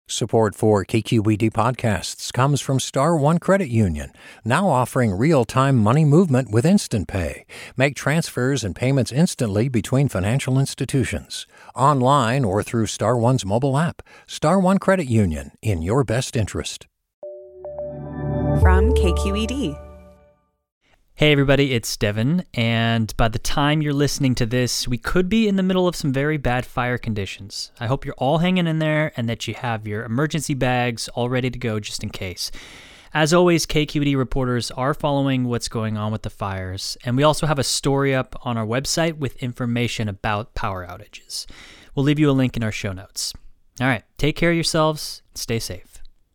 Support for KQED podcasts comes from Star One Credit Union, now offering real-time money movement with Instant Pay. Make transfers and payments instantly between financial institutions, online or through Star One's mobile app. Star One Credit Union, in your best interest. From KQED. Hey everybody, it's Devin, and by the time you're listening to this, we could be in the middle of some very bad fire conditions. I hope you're all hanging in there and that you have your emergency bags all ready to go just in case. As always, KQED reporters are following what's going on with the fires, and we also have a story up on our website with information about power outages. We'll leave you a link in our show notes. All right, take care of yourselves, stay safe.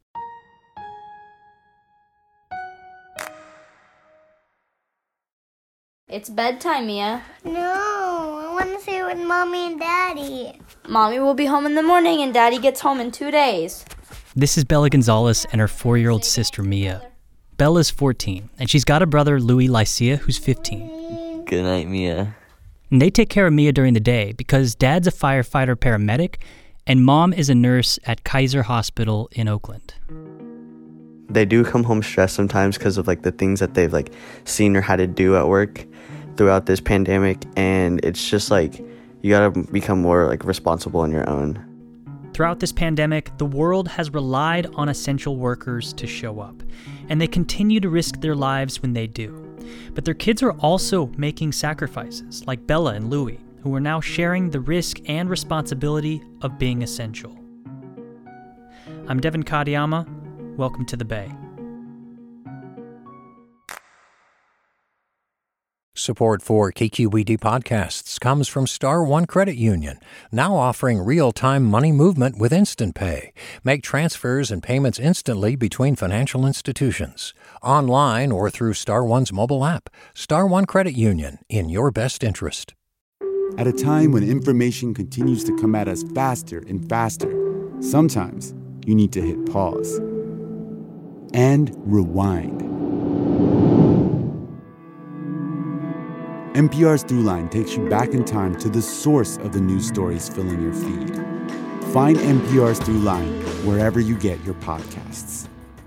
It's bedtime, Mia. No, I want to stay with Mommy and Daddy. Mommy will be home in the morning and Daddy gets home in 2 days. This is Bella Gonzalez and her 4-year-old sister, Mia. Bella's 14, and she's got a brother, Louis Lycia, who's 15. Good night, Mia. And they take care of Mia during the day because Dad's a firefighter paramedic and Mom is a nurse at Kaiser Hospital in Oakland. They do come home stressed sometimes because of the things that they've seen or had to do at work throughout this pandemic, and it's just you gotta become more responsible on your own. Throughout this pandemic, the world has relied on essential workers to show up, and they continue to risk their lives when they do. But their kids are also making sacrifices, like Bella and Louie, who are now sharing the risk and responsibility of being essential. I'm Devin Kadiyama. Welcome to the Bay. Support for KQED podcasts comes from Star One Credit Union, now offering real-time money movement with Instant Pay. Make transfers and payments instantly between financial institutions, online or through Star One's mobile app. Star One Credit Union, in your best interest. At a time when information continues to come at us faster and faster, sometimes you need to hit pause and rewind. NPR's Throughline takes you back in time to the source of the news stories filling your feed. Find NPR's Throughline wherever you get your podcasts.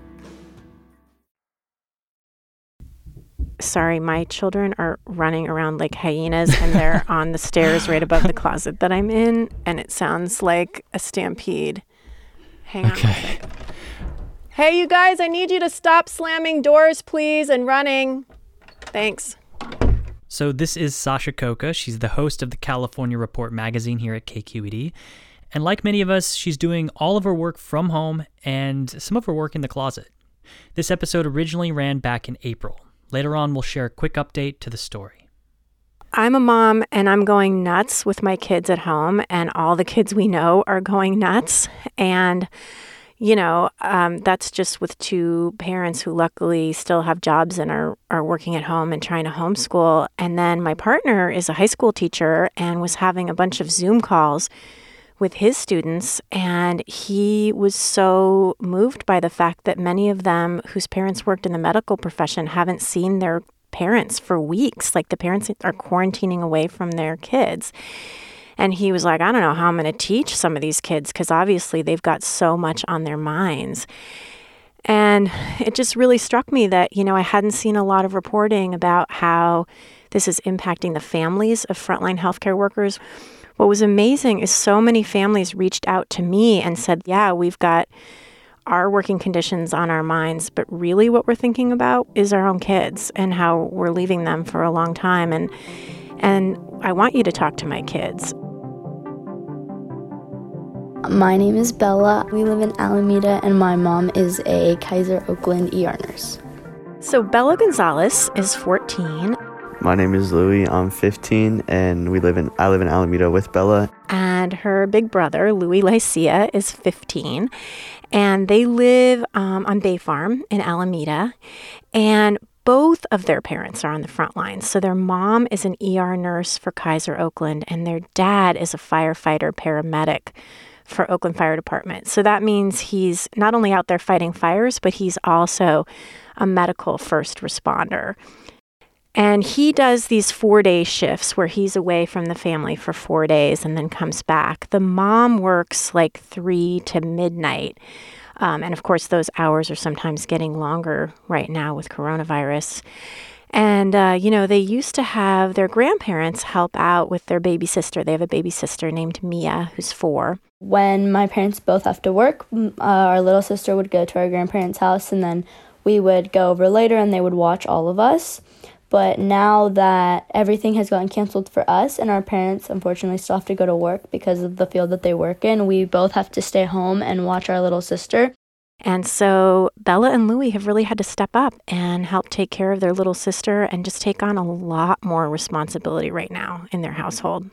Sorry, my children are running around like hyenas, and they're on the stairs right above the closet that I'm in, and it sounds like a stampede. Hang on a second. Hey, you guys, I need you to stop slamming doors, please, and running. Thanks. So this is Sasha Khokha. She's the host of the California Report magazine here at KQED. And like many of us, she's doing all of her work from home and some of her work in the closet. This episode originally ran back in April. Later on, we'll share a quick update to the story. I'm a mom, and I'm going nuts with my kids at home, and all the kids we know are going nuts. And that's just with two parents who luckily still have jobs and are working at home and trying to homeschool. And then my partner is a high school teacher and was having a bunch of Zoom calls with his students. And he was so moved by the fact that many of them whose parents worked in the medical profession haven't seen their parents for weeks. The parents are quarantining away from their kids. And he was like, I don't know how I'm going to teach some of these kids because obviously they've got so much on their minds. And it just really struck me that, I hadn't seen a lot of reporting about how this is impacting the families of frontline healthcare workers. What was amazing is so many families reached out to me and said, yeah, we've got our working conditions on our minds, but really what we're thinking about is our own kids and how we're leaving them for a long time. And I want you to talk to my kids. My name is Bella. We live in Alameda, and my mom is a Kaiser Oakland ER nurse. So Bella Gonzalez is 14. My name is Louie. I'm 15, and I live in Alameda with Bella. And her big brother, Louis Lycia, is 15. And they live on Bay Farm in Alameda. And both of their parents are on the front lines. So their mom is an ER nurse for Kaiser Oakland, and their dad is a firefighter paramedic for Oakland Fire Department. So that means he's not only out there fighting fires, but he's also a medical first responder. And he does these 4-day shifts where he's away from the family for 4 days and then comes back. The mom works like 3 to midnight. And of course, those hours are sometimes getting longer right now with coronavirus. And, they used to have their grandparents help out with their baby sister. They have a baby sister named Mia, who's 4. When my parents both have to work, our little sister would go to our grandparents' house, and then we would go over later and they would watch all of us. But now that everything has gotten canceled for us and our parents unfortunately still have to go to work because of the field that they work in, we both have to stay home and watch our little sister. And so Bella and Louie have really had to step up and help take care of their little sister and just take on a lot more responsibility right now in their household.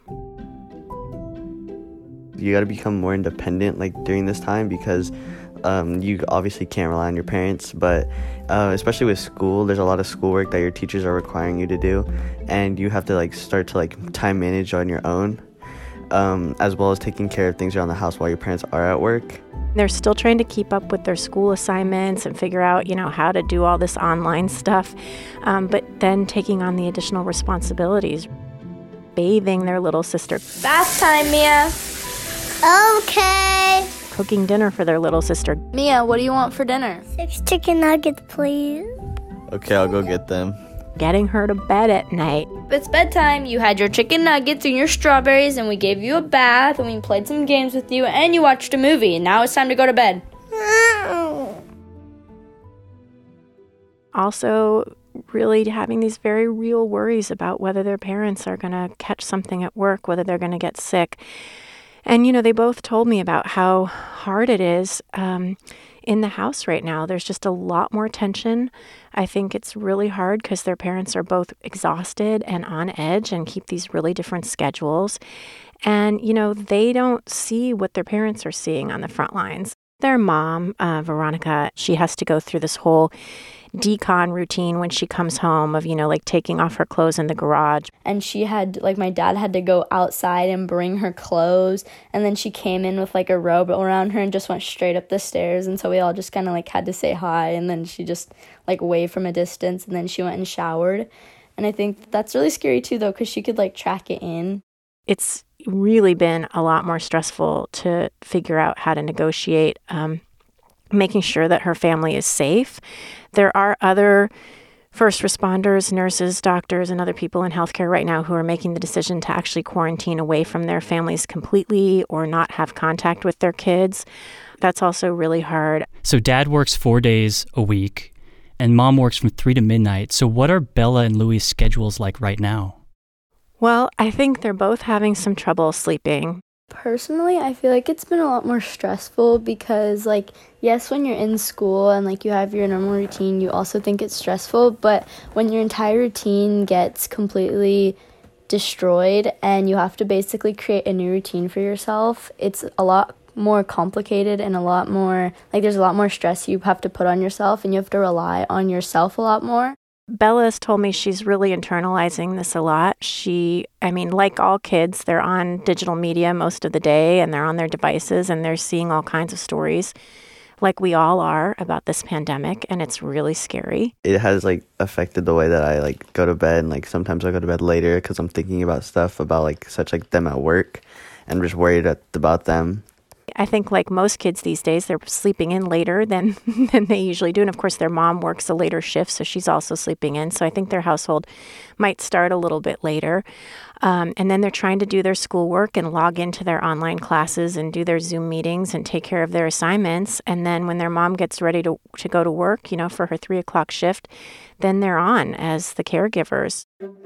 You got to become more independent during this time because you obviously can't rely on your parents, but especially with school, there's a lot of schoolwork that your teachers are requiring you to do, and you have to start to time manage on your own, as well as taking care of things around the house while your parents are at work. They're still trying to keep up with their school assignments and figure out, how to do all this online stuff, but then taking on the additional responsibilities, bathing their little sister. Bath time, Mia. Okay. Cooking dinner for their little sister. Mia, what do you want for dinner? 6 chicken nuggets, please. Okay, I'll go get them. Getting her to bed at night. It's bedtime. You had your chicken nuggets and your strawberries, and we gave you a bath, and we played some games with you, and you watched a movie, and now it's time to go to bed. Also, really having these very real worries about whether their parents are going to catch something at work, whether they're going to get sick. And, they both told me about how hard it is in the house right now. There's just a lot more tension. I think it's really hard because their parents are both exhausted and on edge and keep these really different schedules. And, they don't see what their parents are seeing on the front lines. Their mom, Veronica, she has to go through this whole decon routine when she comes home of, taking off her clothes in the garage. And she had, my dad had to go outside and bring her clothes. And then she came in with, a robe around her and just went straight up the stairs. And so we all just kind of, had to say hi. And then she just, waved from a distance. And then she went and showered. And I think that's really scary, too, though, because she could, track it in. It's really been a lot more stressful to figure out how to negotiate making sure that her family is safe. There are other first responders, nurses, doctors, and other people in healthcare right now who are making the decision to actually quarantine away from their families completely or not have contact with their kids. That's also really hard. So Dad works 4 days a week and Mom works from 3 to midnight. So what are Bella and Louie's schedules like right now? Well, I think they're both having some trouble sleeping. Personally, I feel like it's been a lot more stressful because, yes, when you're in school and, you have your normal routine, you also think it's stressful. But when your entire routine gets completely destroyed and you have to basically create a new routine for yourself, it's a lot more complicated and a lot more, there's a lot more stress you have to put on yourself and you have to rely on yourself a lot more. Bella has told me she's really internalizing this a lot. Like all kids, they're on digital media most of the day and they're on their devices and they're seeing all kinds of stories like we all are about this pandemic, and it's really scary. It has affected the way that I go to bed, and sometimes I go to bed later because I'm thinking about stuff about them at work and I'm just worried about them. I think like most kids these days, they're sleeping in later than they usually do. And of course, their mom works a later shift, so she's also sleeping in. So I think their household might start a little bit later. And then they're trying to do their schoolwork and log into their online classes and do their Zoom meetings and take care of their assignments. And then when their mom gets ready to go to work, for her 3 o'clock shift, then they're on as the caregivers.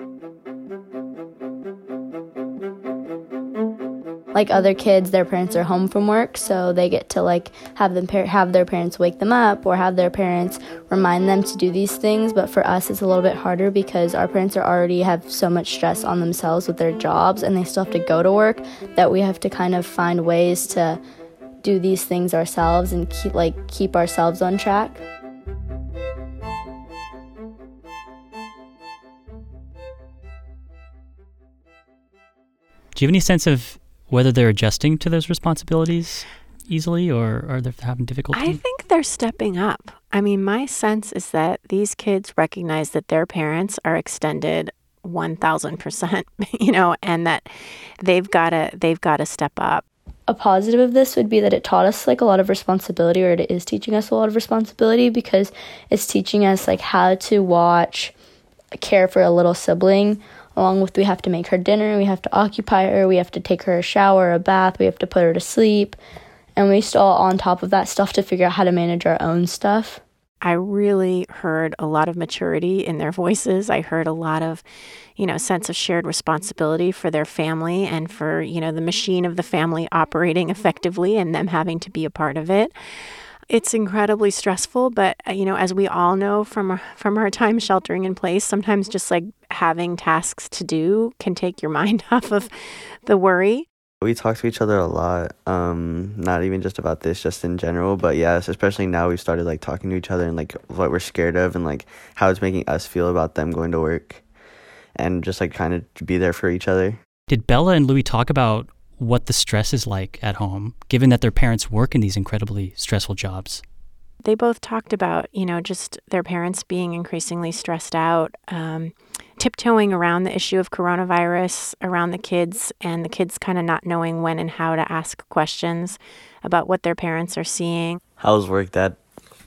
Like other kids, their parents are home from work, so they get to have their parents wake them up or have their parents remind them to do these things. But for us, it's a little bit harder because our parents already have so much stress on themselves with their jobs, and they still have to go to work, that we have to kind of find ways to do these things ourselves and keep ourselves on track. Do you have any sense of whether they're adjusting to those responsibilities? easily, or are they having difficulty? I think they're stepping up. I mean, my sense is that these kids recognize that their parents are extended 1,000%, and that they've got to step up. A positive of this would be that it taught us like a lot of responsibility, or it is teaching us a lot of responsibility, because it's teaching us like how to care for a little sibling, along with we have to make her dinner, we have to occupy her, we have to take her a shower, a bath, we have to put her to sleep, and we still on top of that stuff to figure out how to manage our own stuff. I really heard a lot of maturity in their voices. I heard a lot of, sense of shared responsibility for their family and for, the machine of the family operating effectively and them having to be a part of it. It's incredibly stressful, but, as we all know from our time sheltering in place, sometimes just like having tasks to do can take your mind off of the worry. We talk to each other a lot, not even just about this, just in general. But yes, especially now we've started like talking to each other and like what we're scared of and like how it's making us feel about them going to work and just like kind of be there for each other. Did Bella and Louis talk about what the stress is like at home, given that their parents work in these incredibly stressful jobs? They both talked about, just their parents being increasingly stressed out, tiptoeing around the issue of coronavirus around the kids, and the kids kind of not knowing when and how to ask questions about what their parents are seeing. How's work, Dad?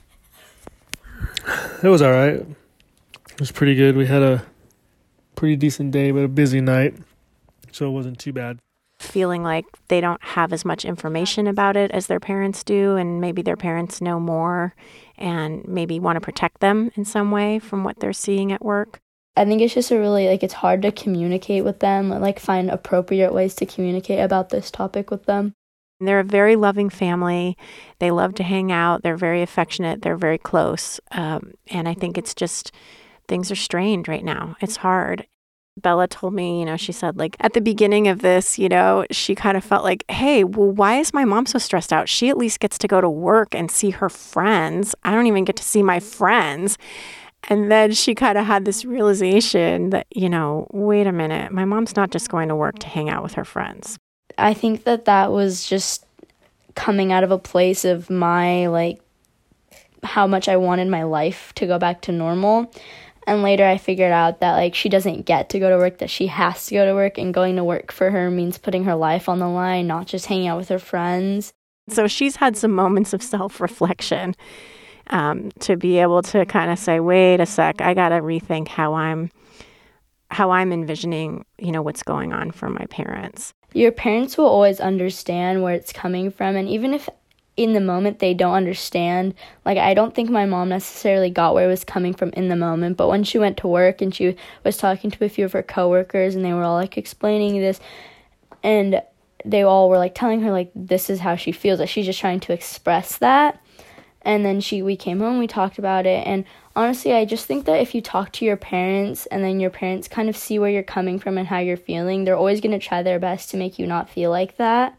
It was all right. It was pretty good. We had a pretty decent day, but a busy night, so it wasn't too bad. Feeling like they don't have as much information about it as their parents do, and maybe their parents know more and maybe want to protect them in some way from what they're seeing at work. I think it's just it's hard to communicate with them, find appropriate ways to communicate about this topic with them. They're a very loving family. They love to hang out. They're very affectionate. They're very close. And I think it's just things are strained right now. It's hard. Bella told me, she said, at the beginning of this, she kind of felt like, hey, well, why is my mom so stressed out? She at least gets to go to work and see her friends. I don't even get to see my friends. And then she kind of had this realization that, wait a minute, my mom's not just going to work to hang out with her friends. I think that was just coming out of a place of my, how much I wanted my life to go back to normal. And later I figured out that, she doesn't get to go to work, that she has to go to work, and going to work for her means putting her life on the line, not just hanging out with her friends. So she's had some moments of self-reflection to be able to kind of say, wait a sec, I got to rethink how I'm envisioning, what's going on for my parents. Your parents will always understand where it's coming from, and even if in the moment they don't understand, I don't think my mom necessarily got where it was coming from in the moment, but when she went to work and she was talking to a few of her coworkers and they were all explaining this, and they all were telling her this is how she feels, that she's just trying to express that. And then we came home, we talked about it, and honestly, I just think that if you talk to your parents and then your parents kind of see where you're coming from and how you're feeling, they're always going to try their best to make you not feel like that.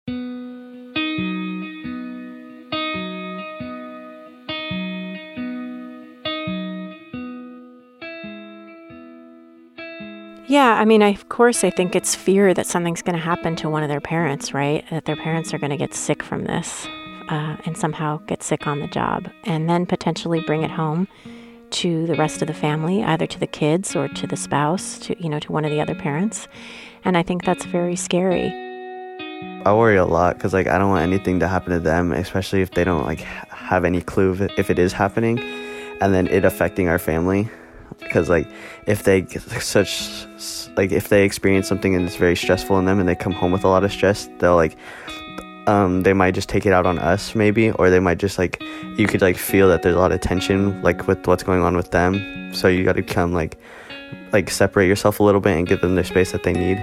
Yeah, I mean, of course, I think it's fear that something's going to happen to one of their parents, right? That their parents are going to get sick from this and somehow get sick on the job, and then potentially bring it home to the rest of the family, either to the kids or to the spouse, to one of the other parents. And I think that's very scary. I worry a lot because I don't want anything to happen to them, especially if they don't have any clue if it is happening, and then it affecting our family. Because if they if they experience something and it's very stressful in them and they come home with a lot of stress, they'll they might just take it out on us maybe, or they might just you could feel that there's a lot of tension with what's going on with them. So you got to come separate yourself a little bit and give them their space that they need.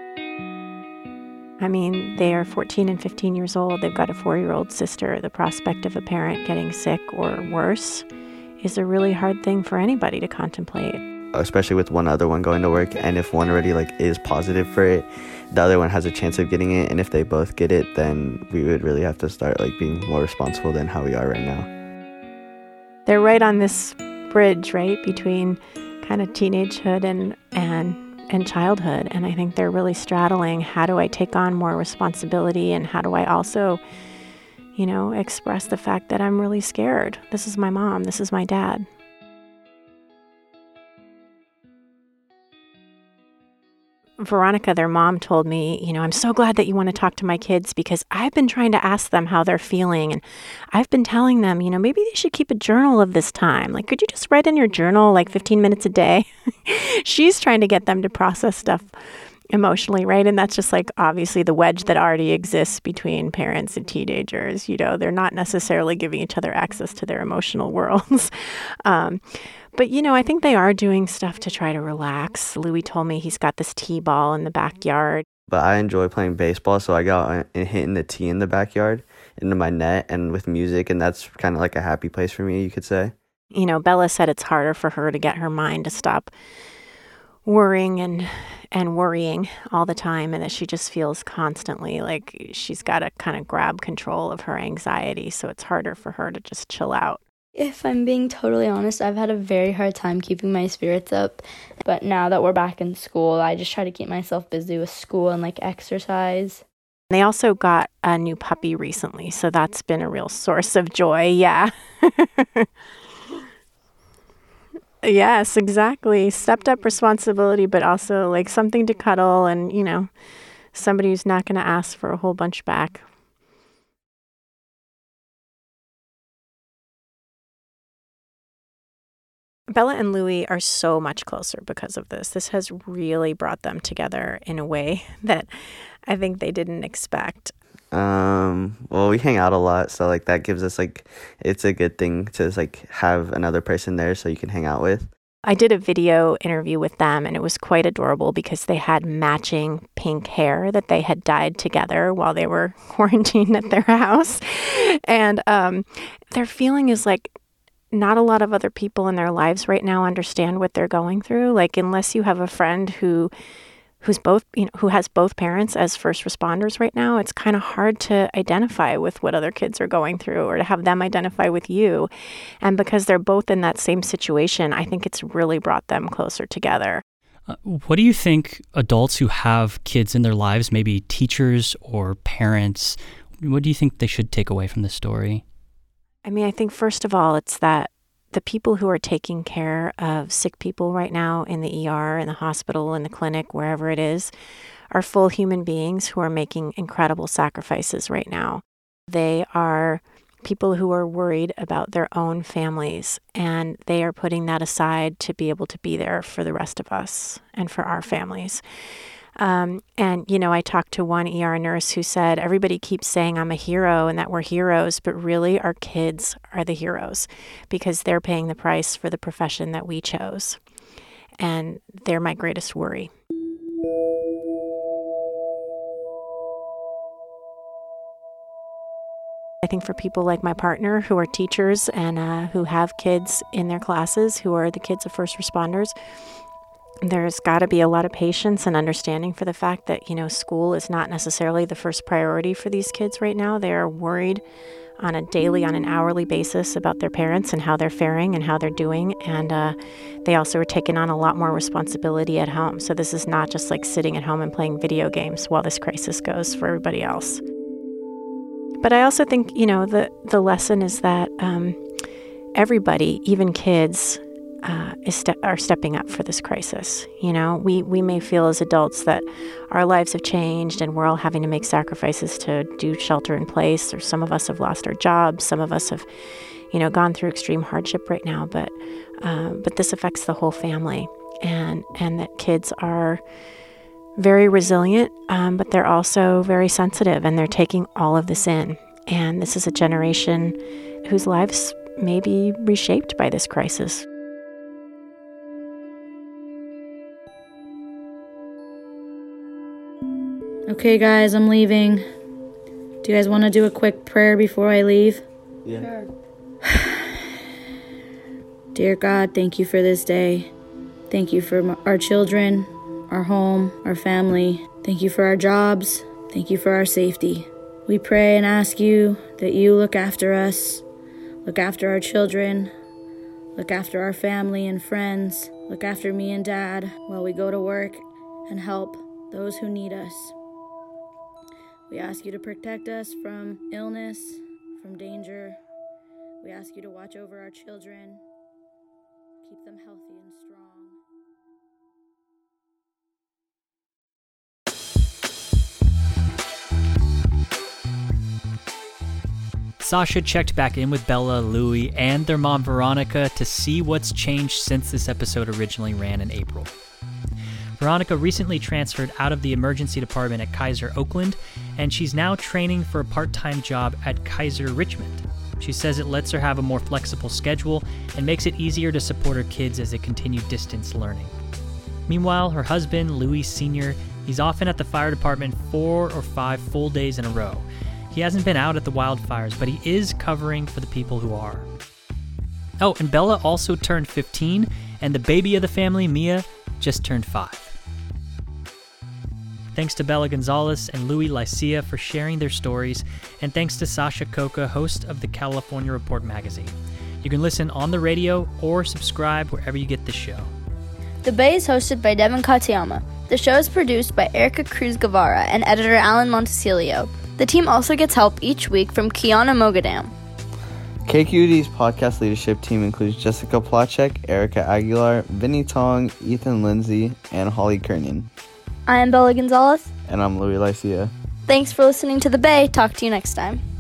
I mean, they are 14 and 15 years old. They've got a 4-year-old sister. The prospect of a parent getting sick or worse is a really hard thing for anybody to contemplate. Especially with one other one going to work, and if one already is positive for it, the other one has a chance of getting it, and if they both get it, then we would really have to start being more responsible than how we are right now. They're right on this bridge, right, between kind of teenagehood and childhood, and I think they're really straddling, how do I take on more responsibility, and how do I also express the fact that I'm really scared. This is my mom. This is my dad. Veronica, their mom, told me, I'm so glad that you want to talk to my kids because I've been trying to ask them how they're feeling. And I've been telling them, maybe they should keep a journal of this time. Like, could you just write in your journal 15 minutes a day? She's trying to get them to process stuff emotionally, right? And that's just obviously the wedge that already exists between parents and teenagers. They're not necessarily giving each other access to their emotional worlds. But, I think they are doing stuff to try to relax. Louis told me he's got this t-ball in the backyard. But I enjoy playing baseball, so I got hitting the tee in the backyard into my net and with music, and that's kind of like a happy place for me, you could say. Bella said it's harder for her to get her mind to stop worrying and worrying all the time, and that she just feels constantly like she's got to kind of grab control of her anxiety, so it's harder for her to just chill out. If I'm being totally honest, I've had a very hard time keeping my spirits up. But now that we're back in school, I just try to keep myself busy with school and exercise. They also got a new puppy recently, so that's been a real source of joy. Yeah. Yes, exactly. Stepped up responsibility, but also something to cuddle and, somebody who's not going to ask for a whole bunch back. Bella and Louis are so much closer because of this. This has really brought them together in a way that I think they didn't expect. Well, we hang out a lot, so that gives us it's a good thing to have another person there so you can hang out with. I did a video interview with them, and it was quite adorable because they had matching pink hair that they had dyed together while they were quarantined at their house. And their feeling is not a lot of other people in their lives right now understand what they're going through. Unless you have a friend who has both parents as first responders right now, it's kind of hard to identify with what other kids are going through or to have them identify with you. And because they're both in that same situation, I think it's really brought them closer together. What do you think adults who have kids in their lives, maybe teachers or parents, what do you think they should take away from this story? I think first of all, it's that the people who are taking care of sick people right now in the ER, in the hospital, in the clinic, wherever it is, are full human beings who are making incredible sacrifices right now. They are people who are worried about their own families, and they are putting that aside to be able to be there for the rest of us and for our families. I talked to one ER nurse who said, everybody keeps saying I'm a hero and that we're heroes, but really our kids are the heroes because they're paying the price for the profession that we chose. And they're my greatest worry. I think for people like my partner who are teachers and who have kids in their classes who are the kids of first responders, there's got to be a lot of patience and understanding for the fact that, school is not necessarily the first priority for these kids right now. They are worried on a daily, on an hourly basis about their parents and how they're faring and how they're doing. And they also are taking on a lot more responsibility at home. So this is not just sitting at home and playing video games while this crisis goes for everybody else. But I also think, the lesson is that everybody, even kids, are stepping up for this crisis. We may feel as adults that our lives have changed and we're all having to make sacrifices to do shelter in place, or some of us have lost our jobs, some of us have, gone through extreme hardship right now, but this affects the whole family, and that kids are very resilient, but they're also very sensitive, and they're taking all of this in. And this is a generation whose lives may be reshaped by this crisis. Okay, guys, I'm leaving. Do you guys want to do a quick prayer before I leave? Yeah. Sure. Dear God, thank you for this day. Thank you for our children, our home, our family. Thank you for our jobs. Thank you for our safety. We pray and ask you that you look after us, look after our children, look after our family and friends, look after me and Dad while we go to work, and help those who need us. We ask you to protect us from illness, from danger. We ask you to watch over our children, keep them healthy and strong. Sasha checked back in with Bella, Louie, and their mom Veronica to see what's changed since this episode originally ran in April. Veronica recently transferred out of the emergency department at Kaiser Oakland, and she's now training for a part-time job at Kaiser Richmond. She says it lets her have a more flexible schedule and makes it easier to support her kids as they continue distance learning. Meanwhile, her husband, Louis Sr., he's often at the fire department 4 or 5 full days in a row. He hasn't been out at the wildfires, but he is covering for the people who are. Oh, and Bella also turned 15, and the baby of the family, Mia, just turned 5. Thanks to Bella Gonzalez and Louis Lycia for sharing their stories, and thanks to Sasha Coca, host of the California Report magazine. You can listen on the radio or subscribe wherever you get the show. The Bay is hosted by Devin Katayama. The show is produced by Erica Cruz Guevara and editor Alan Montecillo. The team also gets help each week from Kiana Mogadam. KQED's podcast leadership team includes Jessica Plachek, Erica Aguilar, Vinny Tong, Ethan Lindsay, and Holly Kernan. I am Bella Gonzalez. And I'm Louis Lycia. Thanks for listening to The Bay. Talk to you next time.